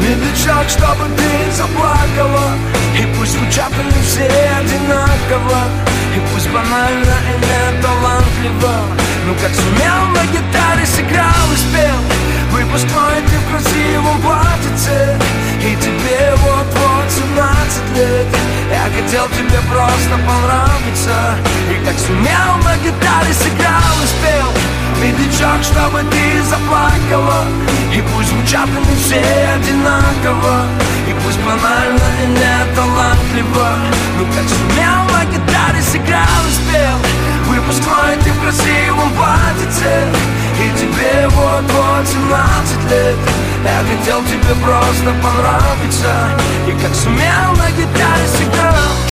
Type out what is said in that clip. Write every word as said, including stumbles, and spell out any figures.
медлячок, чтобы ты заплакала. И пусть звучат они все одинаково, и пусть банально и не талантливо, но как сумел на гитаре сыграл и спел выпускной ты в красивом платьице, и тебе вот-вот семнадцать лет. Я хотел тебе просто понравиться, и как сумел на гитаре сыграл и спел медлячок, чтобы ты заплакала. И пусть звучат они все одинаково, и пусть банально и не талантливо, но как сумел на гитаре сыграл и спел выпускной ты в красивом платьице, и тебе вот-вот семнадцать лет. Я хотел тебе просто понравиться, и как сумел на гитаре сыграл.